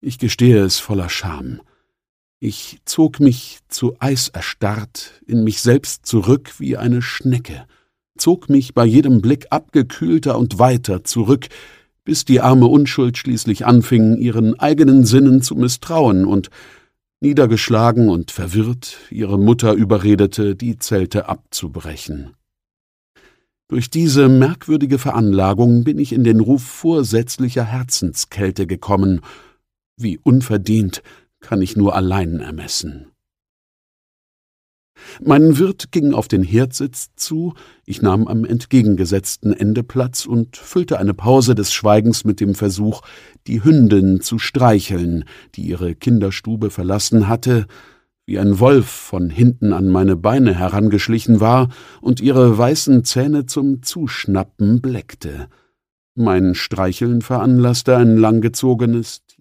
Ich gestehe es voller Scham. Ich zog mich zu Eis erstarrt in mich selbst zurück wie eine Schnecke, zog mich bei jedem Blick abgekühlter und weiter zurück, bis die arme Unschuld schließlich anfing, ihren eigenen Sinnen zu misstrauen und, niedergeschlagen und verwirrt, ihre Mutter überredete, die Zelte abzubrechen. Durch diese merkwürdige Veranlagung bin ich in den Ruf vorsätzlicher Herzenskälte gekommen. Wie unverdient, kann ich nur allein ermessen. Mein Wirt ging auf den Herdsitz zu, ich nahm am entgegengesetzten Ende Platz und füllte eine Pause des Schweigens mit dem Versuch, die Hündin zu streicheln, die ihre Kinderstube verlassen hatte, wie ein Wolf von hinten an meine Beine herangeschlichen war und ihre weißen Zähne zum Zuschnappen bleckte. Mein Streicheln veranlasste ein langgezogenes,